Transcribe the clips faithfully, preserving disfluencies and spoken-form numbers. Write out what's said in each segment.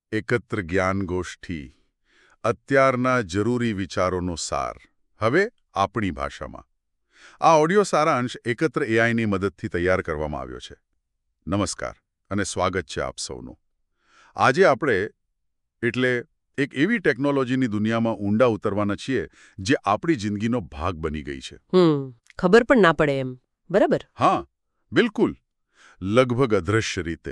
એકત્ર જ્ઞાન ગોષ્ઠી અત્યારના જરૂરી વિચારોનો સાર હવે આપણી ભાષામાં આ ઓડિયો સારાંશ એકત્ર એઆઈની મદદથી તૈયાર કરવામાં આવ્યો છે. નમસ્કાર અને સ્વાગત છે આપ સૌનું. આજે આપણે એટલે એક એવી ટેકનોલોજીની દુનિયામાં ઊંડા ઉતરવાના છીએ જે આપણી જિંદગીનો ભાગ બની ગઈ છે. હમ ખબર પણ ના પડે એમ. બરાબર? હા, બિલકુલ. લગભગ અદૃશ્ય રીતે.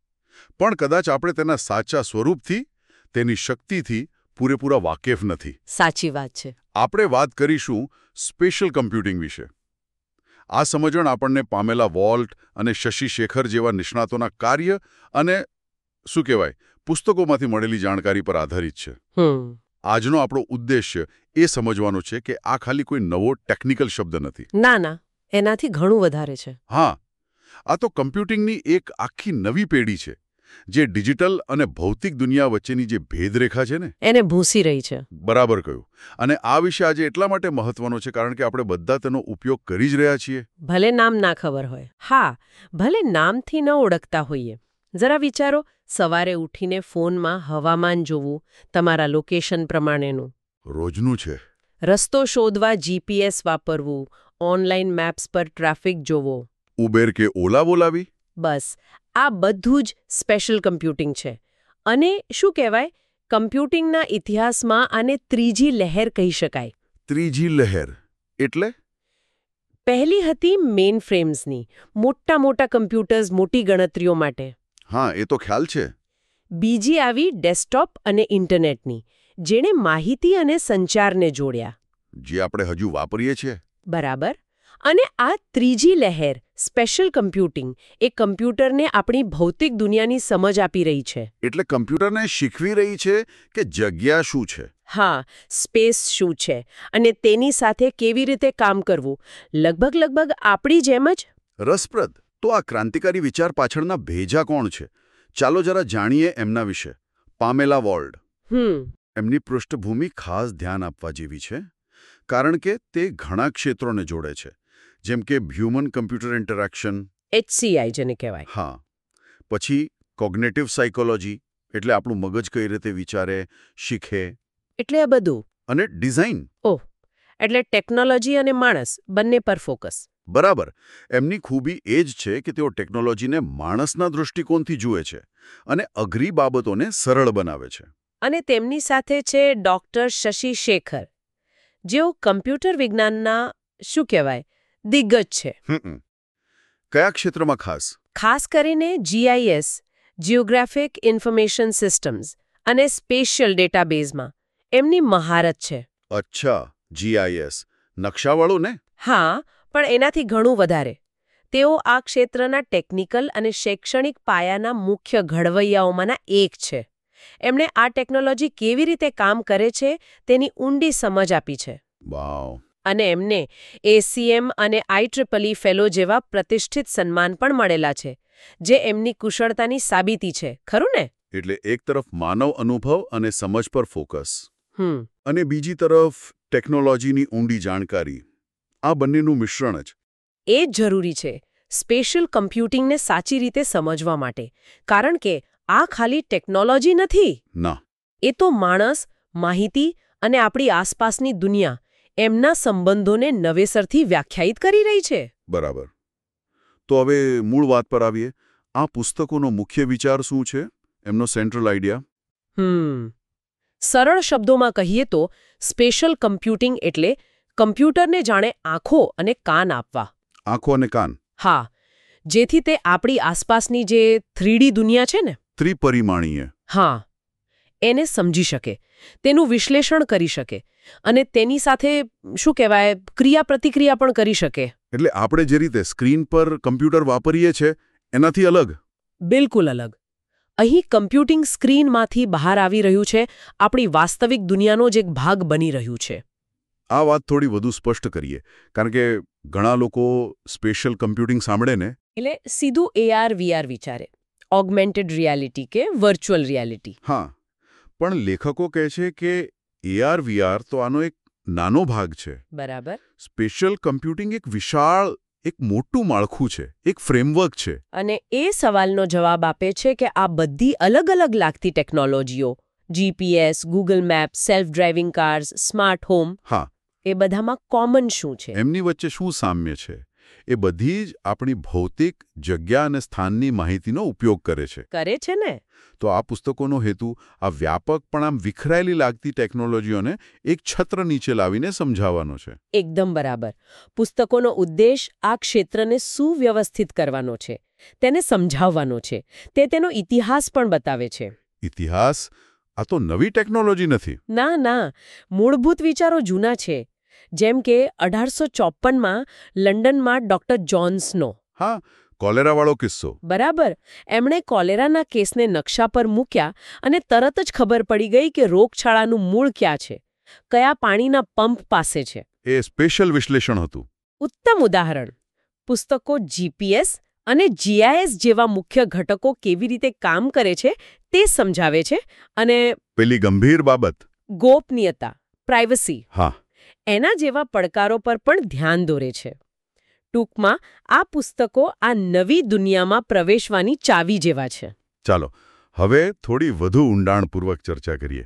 પણ કદાચ આપણે તેના સાચા સ્વરૂપથી, તેની શક્તિથી પૂરેપૂરા વાકેફ નથી. સાચી વાત છે. આપણે વાત કરીશું સ્પેશિયલ કમ્પ્યુટિંગ વિશે. આ સમજણ આપણને પામેલા વોલ્ટ અને શશી શેખર જેવા નિષ્ણાતોના કાર્ય અને શું કહેવાય પુસ્તકોમાંથી મળેલી જાણકારી પર આધારિત છે. હમ આજનો આપણો ઉદ્દેશ્ય એ સમજવાનો છે કે આ ખાલી કોઈ નવો ટેકનિકલ શબ્દ નથી. ના ના, એનાથી ઘણું વધારે છે. હા, આ તો કમ્પ્યુટિંગની એક આખી નવી પેઢી છે જે ડિજિટલ અને ભૌતિક દુનિયા વચ્ચેની જે ભેદરેખા છે ને એને ભૂંસી રહી છે. બરાબર કહ્યું. અને આ વિષય આજે એટલા માટે મહત્વનો છે કારણ કે આપણે બધા તેનો ઉપયોગ કરી જ રહ્યા છીએ. ભલે નામ ના ખબર હોય. હા, ભલે નામથી ન ઓળખતા હોઈએ. જરા વિચારો, સવારે ઉઠીને ફોનમાં હવામાન જોવું, તમારા લોકેશન પ્રમાણેનું. રોજનું છે. રસ્તો શોધવા જીપીએસ વાપરવું, ઓનલાઈન મેપ્સ પર ટ્રાફિક જોવો. ઉબેર કે ઓલા બોલાવી. બસ આ બધું જ સ્પેશિયલ કમ્પ્યુટિંગ છે. અને શું કહેવાય, કમ્પ્યુટિંગના ઇતિહાસમાં આને ત્રીજી લહેર કહી શકાય. ત્રીજી લહેર એટલે? પહેલી હતી મેઇન ફ્રેમ્સની, મોટા મોટા કમ્પ્યુટર્સ મોટી ગણતરીઓ માટે. હા, એ તો ખ્યાલ છે. બીજી આવી ડેસ્કટોપ અને ઇન્ટરનેટની, જેણે માહિતી અને સંચારને જોડ્યા. જે આપણે હજુ વાપરીએ છીએ. બરાબર. અને આ ત્રીજી લહેર સ્પેશિયલ કમ્પ્યુટિંગ એ કમ્પ્યુટરને આપણી ભૌતિક દુનિયાની સમજ આપી રહી છે. એટલે કમ્પ્યુટરને શીખવી રહી છે કે જગ્યા શું છે. હા, સ્પેસ શું છે અને તેની સાથે કેવી રીતે કામ કરવું, લગભગ લગભગ આપણી જેમ જ. રસપ્રદ. તો આ ક્રાંતિકારી વિચાર પાછળના ભેજા કોણ છે? ચાલો જરા જાણીએ એમના વિશે. પામેલા વોલ્ડ. હમ એમની પૃષ્ઠભૂમિ ખાસ ધ્યાન આપવા જેવી છે કારણ કે તે ઘણા ક્ષેત્રોને જોડે છે, જેમ કે હ્યુમન કમ્પ્યુટર ઇન્ટરેક્શન, એચસીઆઈ જેને કહેવાય. હા, પછી કોગ્નેટિવ સાયકોલોજી એટલે આપણું મગજ કઈ રીતે વિચારે, શીખે, એટલે આ બધું. અને ડિઝાઇન. ઓહ, એટલે ટેકનોલોજી અને માણસ બંને પર ફોકસ. બરાબર. એમની ખૂબી એ જ છે કે તેઓ ટેકનોલોજીને માણસના દૃષ્ટિકોણથી જુએ છે અને અઘરી બાબતોને સરળ બનાવે છે. અને તેમની સાથે છે ડોક્ટર શશી શેખર, જેઓ કમ્પ્યુટર વિજ્ઞાનના શું કહેવાય દિગ્ગજ છે. હમ કયા ક્ષેત્રમાં ખાસ? ખાસ કરીને જીઆઈએસ, જિયોગ્રાફિક ઇન્ફોર્મેશન સિસ્ટમ્સ અને સ્પેશિયલ ડેટાબેઝમાં એમની મહારત છે. અચ્છા, જીઆઈએસ નકશાવાળું ને? હા, પણ એનાથી ઘણું વધારે. તેઓ આ ક્ષેત્રના ટેકનિકલ અને શૈક્ષણિક પાયાના મુખ્ય ઘડવૈયાઓમાંના એક છે. એમણે આ ટેકનોલોજી કેવી રીતે કામ કરે છે તેની ઊંડી સમજ આપી છે. વાવ. અને એમને એસીએમ અને આઈટ્રિપલ ફેલો જેવા પ્રતિષ્ઠિત સન્માન પણ મળેલા છે, જે એમની કુશળતાની સાબિતી છે. ખરું ને? એટલે એક તરફ માનવ અનુભવ અને સમજ પર ફોકસ, હમ અને બીજી તરફ ટેકનોલોજીની ઊંડી જાણકારી. આ બંનેનું મિશ્રણ જ એ જ જરૂરી છે સ્પેશિયલ કમ્પ્યુટિંગને સાચી રીતે સમજવા માટે. કારણ કે આ ખાલી ટેકનોલોજી નથી. ના, એ તો માણસ, માહિતી અને આપણી આસપાસની દુનિયા એમના સંબંધોને નવેસરથી વ્યાખ્યાયિત કરી રહી છે. બરાબર. તો હવે મૂળ વાત પર આવીએ. આ પુસ્તકોનો મુખ્ય વિચાર શું છે? એમનો સેન્ટ્રલ આઈડિયા? હમ સરળ શબ્દોમાં કહીએ તો સ્પેશિયલ કમ્પ્યુટિંગ એટલે કમ્પ્યુટરને જાણે આંખો અને કાન આપવા. આંખો અને કાન? હા, જેથી તે આપણી આસપાસની જે થ્રીડી દુનિયા છે ને, ત્રિપરિમાણીય, હા, એને સમજી શકે, તેનું વિશ્લેષણ કરી શકે અને તેની સાથે શું કહેવાય ક્રિયા પ્રતિક્રિયા પણ કરી શકે. એટલે આપણે જે રીતે સ્ક્રીન પર કમ્પ્યુટર વાપરીએ છીએ એનાથી અલગ? બિલકુલ અલગ. અહીં કમ્પ્યુટિંગ સ્ક્રીનમાંથી બહાર આવી રહ્યું છે, આપણી વાસ્તવિક દુનિયાનો જ એક ભાગ બની રહ્યું છે. આ વાત થોડી વધુ સ્પષ્ટ કરીએ, કારણ કે ઘણા લોકો સ્પેશિયલ કમ્પ્યુટિંગ સાંભળે ને એટલે સીધું એઆર વીઆર વિચારે, ઓગમેન્ટેડ રિયાલિટી કે વર્ચ્યુઅલ રિયાલિટી. હા, પણ લેખકો કહે છે કે એઆર વીઆર તો આનો એક નાનો ભાગ છે. બરાબર. સ્પેશિયલ કમ્પ્યુટિંગ એક વિશાળ એક મોટું માળખું છે, એક ફ્રેમવર્ક છે. અને એ સવાલનો જવાબ આપે છે કે આ બધી અલગ અલગ લાગતી ટેકનોલોજીઓ GPS, Google map, self driving cars, smart home હા, એ બધામાં કોમન શું છે? એમની વચ્ચે શું સામ્ય છે? એ બધી જ આપણી ભૌતિક જગ્યા અને સ્થાનની માહિતીનો ઉપયોગ કરે છે. કરે છે ને? તો આ પુસ્તકોનો હેતુ આ વ્યાપક પણ આમ વિખરાયેલી લાગતી ટેકનોલોજીઓને એક છત્ર નીચે લાવીને સમજાવવાનો છે. એકદમ બરાબર. પુસ્તકોનો ઉદ્દેશ આ ક્ષેત્રને સુવ્યવસ્થિત કરવાનો છે, તેને સમજાવવાનો છે. તે તેનો ઇતિહાસ પણ બતાવે છે. ઇતિહાસ? આ તો નવી ટેકનોલોજી નથી. ના ના, મૂળભૂત વિચારો જૂના છે. જેમ કે અઢારસો ચોપનમાં લંડનમાં ડોક્ટર જોન્સનો. હા, કોલેરાવાળો કિસ્સો. બરાબર. એમણે કોલેરાના કેસને નકશા પર મૂક્યા અને તરત જ ખબર પડી ગઈ કે રોગચાળાનું મૂળ ક્યાં છે, કયા પાણીના પંપ પાસે છે. એ સ્પેશિયલ વિશ્લેષણ હતું. ઉત્તમ ઉદાહરણ. પુસ્તકો જીપીએસ અને જીઆઈએસ જેવા મુખ્ય ઘટકો કેવી રીતે કામ કરે છે તે સમજાવે છે અને પેલી ગંભીર બાબત ગોપનીયતા, પ્રાઇવસી, હા, એના જેવા પડકારો પર પણ ધ્યાન દોરે છે. ટૂંકમાં આ પુસ્તકો આ નવી દુનિયામાં પ્રવેશવાની ચાવી જેવા છે. ચાલો હવે થોડી વધુ ઊંડાણપૂર્વક ચર્ચા કરીએ.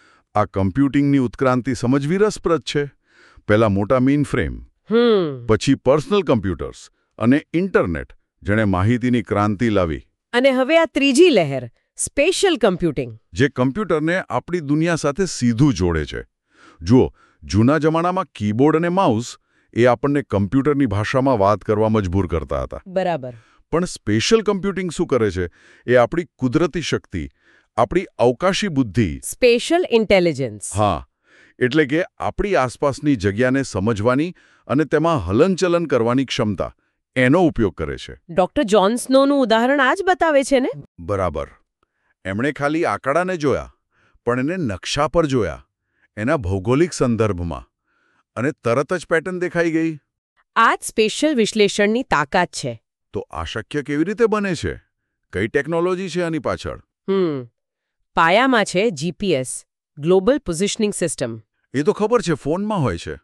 આ કમ્પ્યુટિંગની ઉત્ક્રાંતિ સમજવી રસપ્રદ છે. પહેલા મોટા મેઇન ફ્રેમ, હમ પછી પર્સનલ કમ્પ્યુટર્સ અને ઇન્ટરનેટ, જેણે માહિતીની ક્રાંતિ લાવી. અને હવે આ ત્રીજી લહેર, સ્પેશિયલ કમ્પ્યુટિંગ, જે કમ્પ્યુટરને આપણી દુનિયા સાથે સીધું જોડે છે. જુઓ, જૂના જમાનામાં કીબોર્ડ અને માઉસ એ આપણને કમ્પ્યુટરની ભાષામાં વાત કરવા મજબૂર કરતા હતા. બરાબર. પણ સ્પેશિયલ કમ્પ્યુટિંગ શું કરે છે? એ આપણી કુદરતી શક્તિ, આપણી અવકાશી બુદ્ધિ, સ્પેશિયલ ઇન્ટેલિજન્સ, હા, એટલે કે આપણી આસપાસની જગ્યાને સમજવાની અને તેમાં હલનચલન કરવાની ક્ષમતા, એનો ઉપયોગ કરે છે. ડોક્ટર જોન્સનોનું ઉદાહરણ આ જ બતાવે છે ને? બરાબર. એમણે ખાલી આંકડાને જોયા, પણ એને નકશા પર જોયા, એના ભૌગોલિક સંદર્ભમાં, અને તરત જ પેટર્ન દેખાઈ ગઈ. આ જ સ્પેશિયલ વિશ્લેષણની તાકાત છે. તો આ શક્ય કેવી રીતે બને છે? કઈ ટેકનોલોજી છે આની પાછળ? હમ પાયામાં છે જીપીએસ, ગ્લોબલ પોઝિશનિંગ સિસ્ટમ. એ તો ખબર છે, ફોનમાં હોય છે.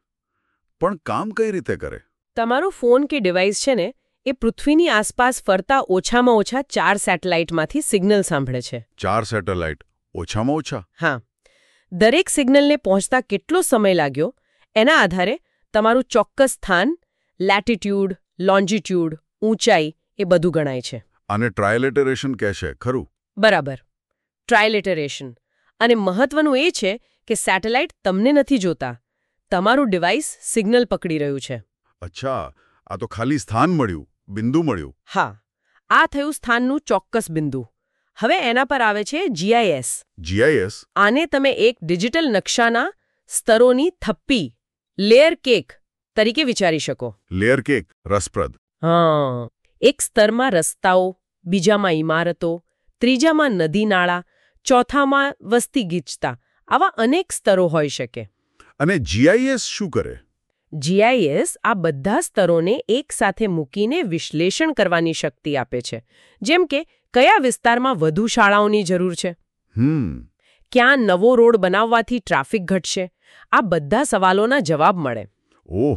પણ કામ કઈ રીતે કરે? તમારો ફોન કે ડિવાઇસ છે ને, એ પૃથ્વીની આસપાસ ફરતા ઓછામાં ઓછા ચાર સેટેલાઇટમાંથી સિગ્નલ સાંભળે છે. ચાર સેટેલાઇટ? ઓછામાં ઓછા? હા. દરેક સિગ્નલને પહોંચતા કેટલો સમય લાગ્યો એના આધારે તમારું ચોક્કસ સ્થાન, લેટિટ્યૂડ, લોન્જિટ્યૂડ, ઊંચાઈ એ બધું ગણાય છે. આને ટ્રાયલેટરેશન કહેશે, ખરું? બરાબર. ટ્રાયલેટરેશન. અને મહત્વનું એ છે કે સેટેલાઇટ તમને નથી જોતા, તમારું ડિવાઇસ સિગ્નલ પકડી રહ્યું છે. અચ્છા, આ તો ખાલી સ્થાન મળ્યું, બિંદુ મળ્યું. હા, આ થયું સ્થાનનું ચોક્કસ બિંદુ. હવે એના પર આવે છે જીઆઈએસ. જીઆઈએસ? આને તમે એક ડિજિટલ નકશાના સ્તરોની થપ્પી, લેયર કેક તરીકે વિચારી શકો. Layer cake? રસપ્રદ. હા, એક સ્તરમાં રસ્તાઓ, બીજામાં ઇમારતો, ત્રીજામાં નદી નાળા, ચોથામાં વસ્તી ગીચતા, આવા અનેક સ્તરો હોઈ શકે. અને જીઆઈએસ શું કરે? જીઆઈએસ આ બધા સ્તરોને એકસાથે મૂકીને વિશ્લેષણ કરવાની શક્તિ આપે છે. જેમ કે કયા વિસ્તારમાં વધુ શાળાઓની જરૂર છે, હમ ક્યાં નવો રોડ બનાવવાથી ટ્રાફિક ઘટશે, આ બધા સવાલોના જવાબ મળે. ઓહ,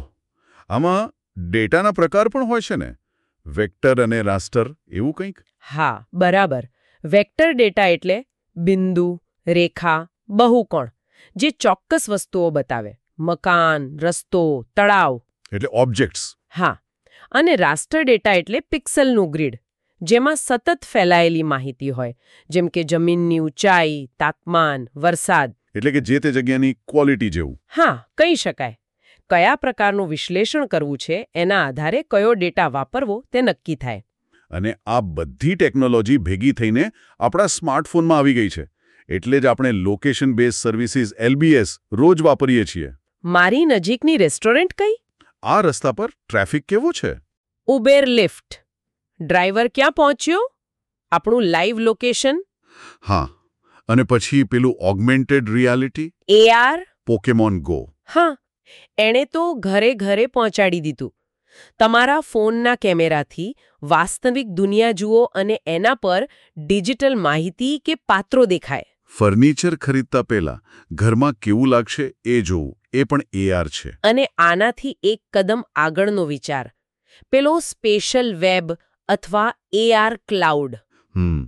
આમાં ડેટાના પ્રકાર પણ હોય છે ને? વેક્ટર અને રાસ્ટર, એવું કંઈક? હા, બરાબર. વેક્ટર ડેટા એટલે બિંદુ, રેખા, બહુકોણ, જે ચોક્કસ વસ્તુઓ બતાવે. મકાન, રસ્તો, તળાવ. એટલે ઓબ્જેક્ટ્સ. હા. અને રાસ્ટર ડેટા એટલે પિક્સલનું ગ્રીડ, જેમાં સતત ફેલાયેલી માહિતી હોય, જેમ કે જમીનની ઊંચાઈ, તાપમાન, વરસાદ. એટલે કે જે તે જગ્યાની ક્વોલિટી જેવું. હા, કહી શકાય. કયા પ્રકારનું વિશ્લેષણ કરવું છે એના આધારે કયો ડેટા વાપરવો તે નક્કી થાય. અને આ બધી ટેકનોલોજી ભેગી થઈને આપણા સ્માર્ટફોનમાં આવી ગઈ છે. એટલે જ આપણે લોકેશન બેઝ સર્વિસીસ એલબીએસ રોજ વાપરીએ છીએ. મારી નજીકની રેસ્ટોરન્ટ કઈ? આ રસ્તા પર ટ્રાફિક કેવો છે? Uber lift. ડ્રાઈવર ક્યાં પહોંચ્યો? આપણું લાઈવ લોકેશન. હા, અને પછી પેલું augmented reality, AR, Pokemon go. હા, એણે તો ઘરે ઘરે પહોંચાડી દીધું. તમારા ફોનના કેમેરાથી વાસ્તવિક દુનિયા જુઓ અને એના પર ડિજિટલ માહિતી કે પાત્રો દેખાય. ફર્નિચર ખરીદતા પહેલા ઘરમાં કેવું લાગશે એ જોવું, એ પણ એઆર છે. અને આનાથી એક કદમ આગળનો વિચાર, પેલો સ્પેશિયલ વેબ અથવા એઆર ક્લાઉડ. હમ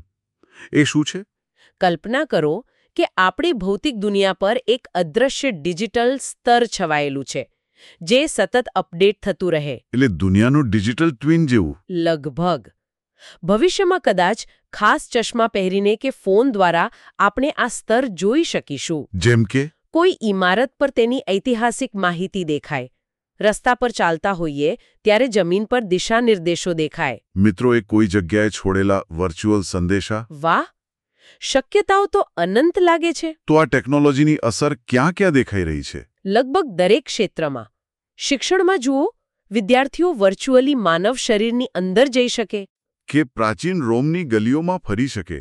એ શું છે? કલ્પના કરો કે આપણી ભૌતિક દુનિયા પર એક અદૃશ્ય ડિજિટલ સ્તર છવાયેલું છે જે સતત અપડેટ થતું રહે. એટલે દુનિયાનું ડિજિટલ ટ્વિન જેવું? લગભગ. ભવિષ્યમાં કદાચ ખાસ ચશ્મા પહેરીને કે ફોન દ્વારા આપણે આ સ્તર જોઈ શકીશું. જેમ કે? કોઈ ઇમારત પર તેની ઐતિહાસિક માહિતી દેખાય. રસ્તા પર ચાલતા હોઈએ ત્યારે જમીન પર દિશા નિર્દેશો દેખાય. મિત્રોએ કોઈ જગ્યાએ છોડેલા વર્ચ્યુઅલ સંદેશા. વાહ, શક્યતાઓ તો અનંત લાગે છે. તો આ ટેકનોલોજીની અસર ક્યાં ક્યાં દેખાઈ રહી છે? લગભગ દરેક ક્ષેત્રમાં. શિક્ષણમાં જુઓ, વિદ્યાર્થીઓ વર્ચ્યુઅલી માનવ શરીરની અંદર જઈ શકે, કે પ્રાચીન રોમની ગલીઓમાં ફરી શકે.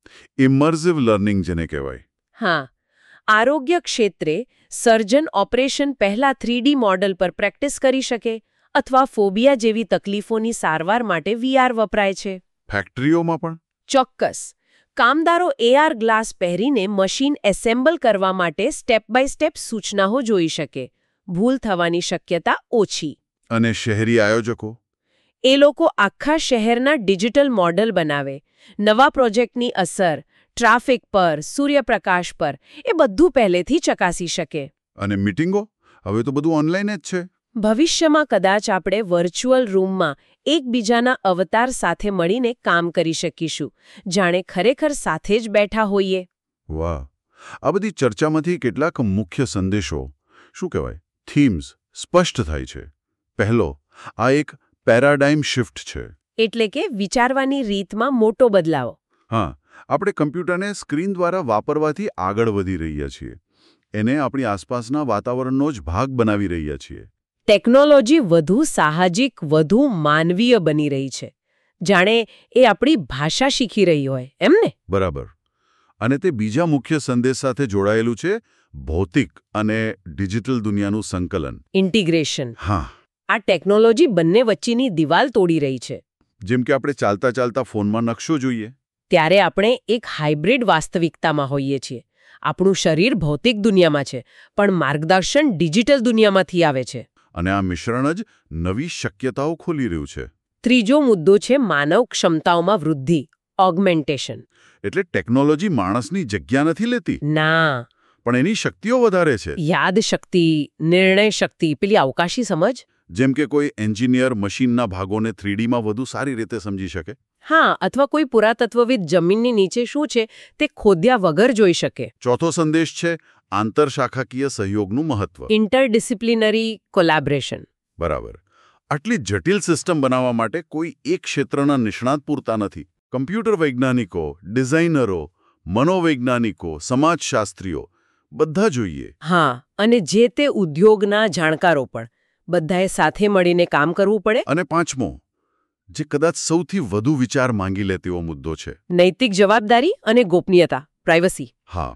ઇમર્સિવ લર્નિંગ જેને કહેવાય. હા, આરોગ્ય ક્ષેત્રે સર્જન ઓપરેશન પહેલા થ્રીડી મોડલ પર પ્રેક્ટિસ કરી શકે અથવા ફોબિયા જેવી તકલીફોની સારવાર માટે વીઆર વપરાય છે. ફેક્ટરીઓમાં પણ? ચોક્કસ. કામદારો એઆર ગ્લાસ પહેરીને મશીન એસેમ્બલ કરવા માટે સ્ટેપ બાય સ્ટેપ સૂચનાઓ જોઈ શકે. ભૂલ થવાની શક્યતા ઓછી. અને શહેરી આયોજકો? એ લોકો આખા શહેરના ડિજિટલ મોડલ બનાવે. નવા પ્રોજેક્ટની અસર ટ્રાફિક પર, સૂર્યપ્રકાશ પર, એ બધું પહેલેથી ચકાસી શકે. અને મીટિંગો? હવે તો બધું ઓનલાઈન જ છે. ભવિષ્યમાં કદાચ આપણે વર્ચ્યુઅલ રૂમમાં એકબીજાના અવતાર સાથે મળીને કામ કરી શકીશું, જાણે ખરેખર સાથે જ બેઠા હોઈએ. વાહ, આ બધી ચર્ચામાંથી કેટલાક મુખ્ય સંદેશો, શું કહેવાય, થીમ્સ સ્પષ્ટ થાય છે. પહેલો, આ એક પેરાડાઇમ શિફ્ટ છે. એટલે કે વિચારવાની રીતમાં મોટો બદલાવ. હા, આપણે કમ્પ્યુટરને સ્ક્રીન દ્વારા વાપરવાથી આગળ વધી રહ્યા છીએ. એને આપણી આસપાસના વાતાવરણનો જ ભાગ બનાવી રહ્યા છીએ. ટેકનોલોજી વધુ સાહજિક, વધુ માનવીય બની રહી છે, જાણે એ આપણી ભાષા શીખી રહી હોય એમ ને? બરાબર. અને તે બીજા મુખ્ય સંદેશ સાથે જોડાયેલું છે, ભૌતિક અને ડિજિટલ દુનિયાનું સંકલન. ઇન્ટિગ્રેશન. હા. આ ટેકનોલોજી બંને વચ્ચેની દિવાલ તોડી રહી છે. જેમ કે આપણે ચાલતા ચાલતા ફોનમાં નકશો જોઈએ, ત્યારે આપણે એક હાઇબ્રિડ વાસ્તવિકતામાં હોઈએ છીએ. આપણું શરીર ભૌતિક દુનિયામાં છે, પણ માર્ગદર્શન ડિજિટલ દુનિયામાંથી આવે છે. અને આ મિશ્રણ જ નવી શક્યતાઓ ખોલી રહ્યું છે. ત્રીજો મુદ્દો છે માનવ ક્ષમતાઓમાં વૃદ્ધિ, ઓગમેન્ટેશન. એટલે ટેકનોલોજી માણસની જગ્યા નથી લેતી, ના, પણ એની શક્તિઓ વધારે છે. યાદ શક્તિ, નિર્ણય શક્તિ, પેલી અવકાશી સમજ. જેમ કે કોઈ એન્જિનિયર મશીનના ભાગોને થ્રીડીમાં વધુ સારી રીતે સમજી શકે. હા, અથવા કોઈ પુરાતત્વવિદ જમીનની નીચે શું છે તે ખોદ્યા વગર જોઈ શકે. ચોથો સંદેશ છે આંતરશાખાકીય સહયોગનું મહત્વ. Interdisciplinary collaboration. બરાબર. આટલી જટિલ સિસ્ટમ બનાવવા માટે કોઈ એક ક્ષેત્રના નિષ્ણાત પૂરતા નથી. કમ્પ્યુટર વૈજ્ઞાનિકો, ડિઝાઇનરો, મનોવૈજ્ઞાનિકો, સમાજશાસ્ત્રીઓ બધા જોઈએ. હા, અને જે તે ઉદ્યોગના જાણકારો પણ. બધાએ સાથે મળીને કામ કરવું પડે. અને પાંચમો, જે કદાચ સૌથી વધુ વિચાર માંગી લે તેવો મુદ્દો છે, નૈતિક જવાબદારી અને ગોપનીયતા, પ્રાઇવસી. હા,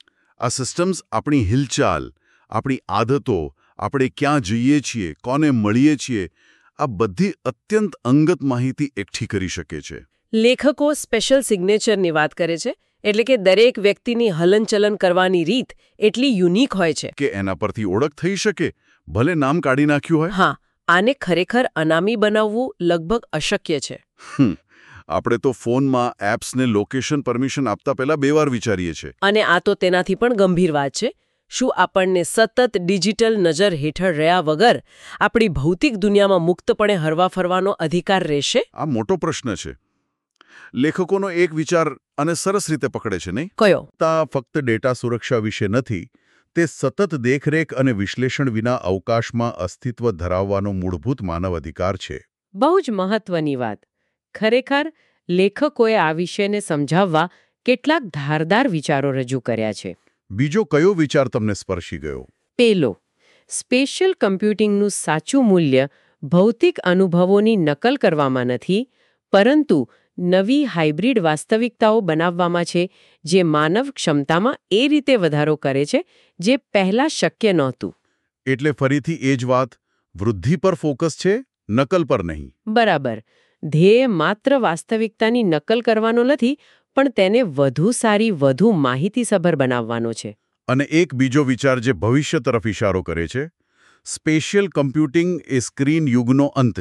આ સિસ્ટમ્સ આપણી હિલચાલ, આપણી આદતો, આપણે ક્યાં જઈએ છીએ, કોને મળીએ છીએ, આ બધી અત્યંત અંગત માહિતી એકઠી કરી શકે છે. લેખકો સ્પેશિયલ સિગ્નેચરની વાત કરે છે, એટલે કે દરેક વ્યક્તિની હલનચલન કરવાની રીત એટલી યુનિક હોય છે કે એના પરથી ઓળખ થઈ શકે, ભલે નામ કાઢી નાખ્યું હોય. હા, આને ખરેખર અનામી બનાવવું લગભગ અશક્ય છે. આપણે તો ફોનમાં એપ્સને લોકેશન પરમિશન આપતા પહેલા બે વાર વિચારીએ છીએ. અને આ તો તેનાથી પણ ગંભીર વાત છે. શું આપણને સતત ડિજિટલ નજર હેઠળ રહ્યા વગર આપણી ભૌતિક દુનિયામાં મુક્તપણે હરવા ફરવાનો અધિકાર રહેશે? આ મોટો પ્રશ્ન છે. લેખકોનો એક વિચાર અને સરસ રીતે પકડે છે, નહીં? કયો? તા ફક્ત ડેટા સુરક્ષા વિશે નથી, તે સતત દેખરેખ અને વિશ્લેષણ વિના અવકાશમાં અસ્તિત્વ ધરાવવાનો મૂળભૂત માનવ અધિકાર છે. બહુ જ મહત્વની વાત. ખરેખર લેખકોએ આ વિષયને સમજાવવા કેટલાક ધારદાર વિચારો રજૂ કર્યા છે. બીજો કયો વિચાર તમને સ્પર્શી ગયો? પેલો, સ્પેશિયલ કમ્પ્યુટિંગનું સાચું મૂલ્ય ભૌતિક અનુભવોની નકલ કરવામાં નથી, પરંતુ નવી હાઇબ્રિડ વાસ્તવિકતાઓ બનાવવામાં છે, જે માનવ ક્ષમતામાં એ રીતે વધારો કરે છે જે પહેલાં શક્ય નહોતું. એટલે ફરીથી એ જ વાત, વૃદ્ધિ પર ફોકસ છે, નકલ પર નહીં. બરાબર. ધ્યેય માત્ર વાસ્તવિકતાની નકલ કરવાનો નથી, પણ તેને વધુ સારી, વધુ માહિતીસભર બનાવવાનો છે. અને એક બીજો વિચાર જે ભવિષ્ય તરફ ઇશારો કરે છે, સ્પેશિયલ કમ્પ્યુટિંગ એ સ્ક્રીન યુગનો અંત છે.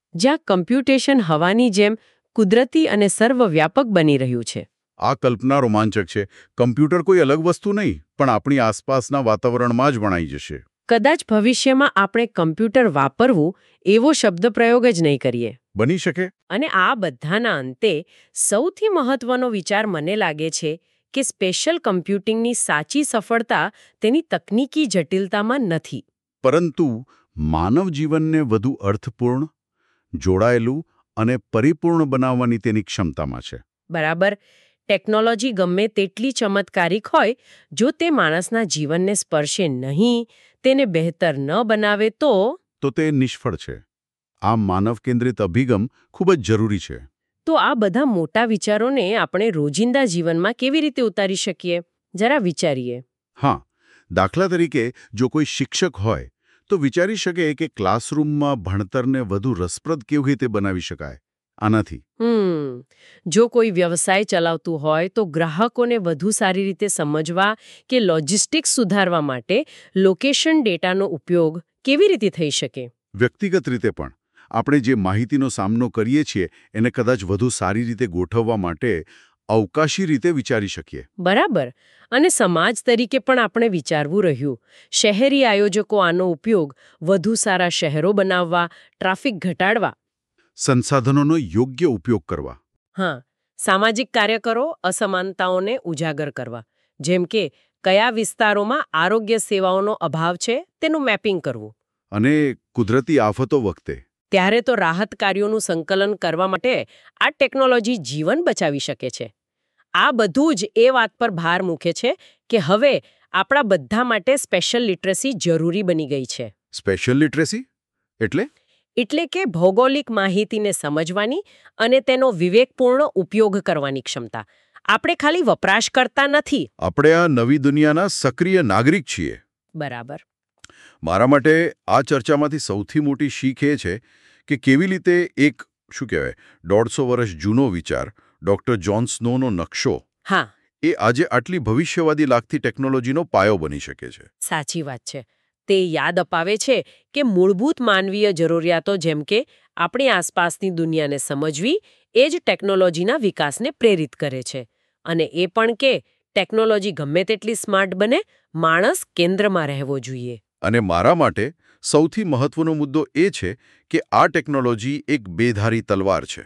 જ્યાં કમ્પ્યુટેશન હવાની જેમ કુદરતી અને સર્વવ્યાપક બની રહ્યું છે. આ કલ્પના રોમાંચક છે. કમ્પ્યુટર કોઈ અલગ વસ્તુ નહીં, પણ આપણી આસપાસના વાતાવરણમાં જ વણાઈ જશે. કદાચ ભવિષ્યમાં આપણે કમ્પ્યુટર વાપરવું એવો શબ્દપ્રયોગ જ નહીં કરીએ. બની શકે. અને આ બધાના અંતે સૌથી મહત્વનો વિચાર મને લાગે છે કે સ્પેશિયલ કમ્પ્યુટિંગની સાચી સફળતા તેની તકનીકી જટિલતામાં નથી, પરંતુ માનવ જીવનને વધુ અર્થપૂર્ણ, જોડાયેલું અને પરિપૂર્ણ બનાવવાની તેની ક્ષમતામાં છે. બરાબર. ટેકનોલોજી ગમે તેટલી ચમત્કારિક હોય, જો તે માણસના જીવનને સ્પર્શે નહીં, તેને બહેતર ન બનાવે તો તો તે નિષ્ફળ છે. આ માનવ કેન્દ્રિત અભિગમ ખૂબ જ જરૂરી છે. તો આ બધા મોટા વિચારોને આપણે રોજિંદા જીવનમાં કેવી રીતે ઉતારી શકીએ? જરા વિચારીએ. હા, દાખલા તરીકે જો કોઈ શિક્ષક હોય તો વિચારી શકે કે ક્લાસરૂમમાં ભણતરને વધુ રસપ્રદ કેવી રીતે બનાવી શકાય. આનાથી હમ જો કોઈ વ્યવસાય ચલાવતું હોય તો ગ્રાહકોને વધુ સારી રીતે સમજવા કે લોજિસ્ટિક્સ સુધારવા માટે લોકેશન ડેટાનો ઉપયોગ કેવી રીતે થઈ શકે? વ્યક્તિગત રીતે પણ આપણે જે માહિતીનો સામનો કરીએ છીએ એને કદાચ વધુ સારી રીતે ગોઠવવા માટે અવકાશી રીતે વિચારી શકીએ. બરાબર. અને સમાજ તરીકે પણ આપણે વિચારવું રહ્યું. શહેરી આયોજકો આનો ઉપયોગ વધુ સારા શહેરો બનાવવા, ટ્રાફિક ઘટાડવા, સંસાધનોનો યોગ્ય ઉપયોગ કરવા. હા, સામાજિક કાર્યકરો અસમાનતાઓને ઉજાગર કરવા, જેમ કે કયા વિસ્તારોમાં આરોગ્ય સેવાઓનો અભાવ છે તેનું મેપિંગ કરવું. અને કુદરતી આફતો વખતે ત્યારે તો રાહત કાર્યોનું સંકલન કરવા માટે આ ટેકનોલોજી જીવન બચાવી શકે છે. આ બધું જ એ વાત પર ભાર મૂકે છે કે હવે આપણા બધા માટે સ્પેશિયલ લિટરસી જરૂરી બની ગઈ છે. સ્પેશિયલ લિટરસી એટલે એટલે કે ભૌગોલિક માહિતીને સમજવાની અને તેનો વિવેકપૂર્ણ ઉપયોગ કરવાની ક્ષમતા. આપણે ખાલી વપરાશ કરતા નથી. આપણે આ નવી દુનિયાના સક્રિય નાગરિક છીએ. બરાબર. મારા માટે આ ચર્ચામાંથી સૌથી મોટી શીખ એ છે કે કેવી રીતે એક શું કહેવાય દોઢસો વર્ષ જૂનો વિચાર ડોક્ટર જોન સ્નોનો નકશો હા એ આજે આટલી ભવિષ્યવાદી લાગતી ટેકનોલોજીનો પાયો બની શકે છે. સાચી વાત છે. તે યાદ અપાવે છે કે મૂળભૂત માનવીય જરૂરિયાતો જેમ કે આપણી આસપાસની દુનિયાને સમજવી એ જ ટેકનોલોજીના વિકાસને પ્રેરિત કરે છે. અને એ પણ કે ટેકનોલોજી ગમે તેટલી સ્માર્ટ બને, માણસ કેન્દ્રમાં રહેવો જોઈએ. અને મારા માટે સૌથી મહત્વનો મુદ્દો એ છે કે આ ટેકનોલોજી એક બેધારી તલવાર છે.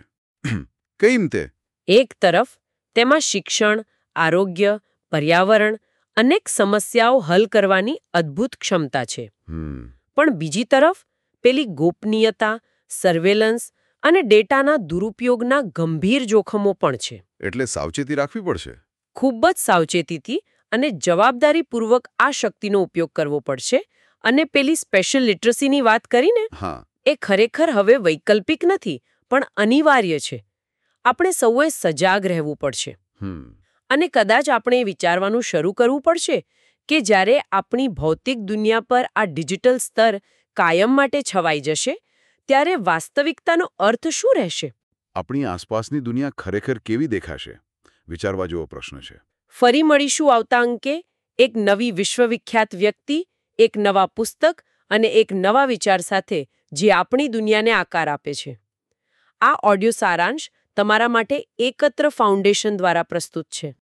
કઈ રીતે? એક તરફ તેમાં શિક્ષણ, આરોગ્ય, પર્યાવરણ, અનેક સમસ્યાઓ હલ કરવાની અદ્ભુત ક્ષમતા છે. પણ બીજી તરફ પેલી ગોપનીયતા, સર્વેલન્સ અને ડેટાના દુરુપયોગના ગંભીર જોખમો પણ છે. એટલે સાવચેતી રાખવી પડશે. ખૂબ જ સાવચેતીથી અને જવાબદારીપૂર્વક આ શક્તિનો ઉપયોગ કરવો પડશે. અને પેલી સ્પેશિયલ લિટરસીની વાત કરીને હા, એ ખરેખર હવે વૈકલ્પિક નથી, પણ અનિવાર્ય છે. આપણે સૌએ સજાગ રહેવું પડશે. અને કદાચ આપણે વિચારવાનું શરૂ કરવું પડશે કે જ્યારે આપણી ભૌતિક દુનિયા પર આ ડિજિટલ સ્તર કાયમ માટે છવાઈ જશે, ત્યારે વાસ્તવિકતાનો અર્થ શું રહેશે? આપણી આસપાસની દુનિયા ખરેખર કેવી દેખાશે? વિચારવા જેવો પ્રશ્ન છે. ફરી મળીશું આવતા અંકે એક નવી વિશ્વવિખ્યાત વ્યક્તિ, એક નવા પુસ્તક અને એક નવા વિચાર સાથે જે આપણી દુનિયાને આકાર આપે છે. આ ઓડિયો સારાંશ તમારા માટે એકત્ર ફાઉન્ડેશન દ્વારા પ્રસ્તુત છે.